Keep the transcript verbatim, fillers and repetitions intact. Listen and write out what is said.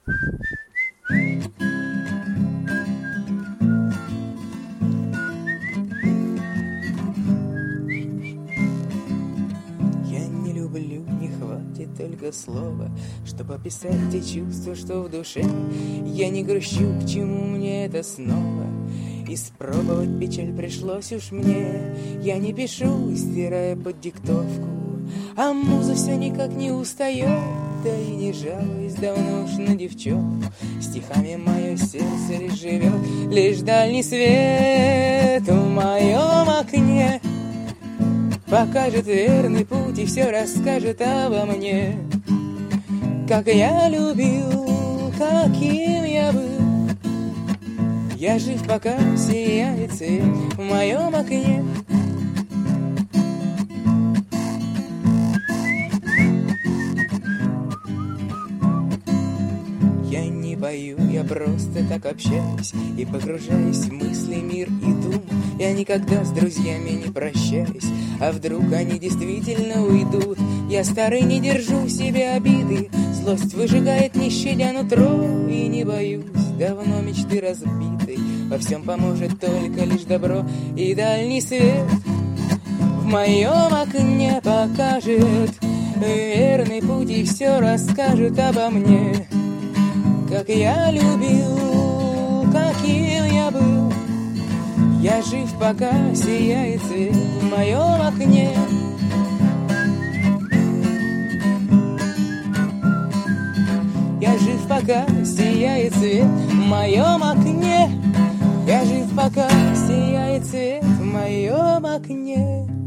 Только слово, чтобы описать те чувства, что в душе. Я не грущу, к чему мне это снова. Испробовать печаль пришлось уж мне. Я не пишу, стирая под диктовку, а муза все никак не устает. Да и не жалуюсь давно уж на девчонку. Стихами мое сердце лишь живет. Лишь дальний свет в моем окне покажет верный путь и все расскажет обо мне. Как я любил, каким я был. Я жив, пока сияет свет в моем окне. Я не пою, я просто так общаюсь и погружаюсь в мысли, мир и дум. Я никогда с друзьями не прощаюсь, а вдруг они действительно уйдут. Я старый, не держу в себе обиды, злость выжигает, не щадя нутро. И не боюсь, давно мечты разбиты, во всем поможет только лишь добро. И дальний свет в моем окне покажет верный путь и все расскажет обо мне. Как я любил, каким я был. Я жив, пока сияет свет в моем окне. Я жив, пока сияет свет в моем окне. Я жив, пока сияет свет в моем окне.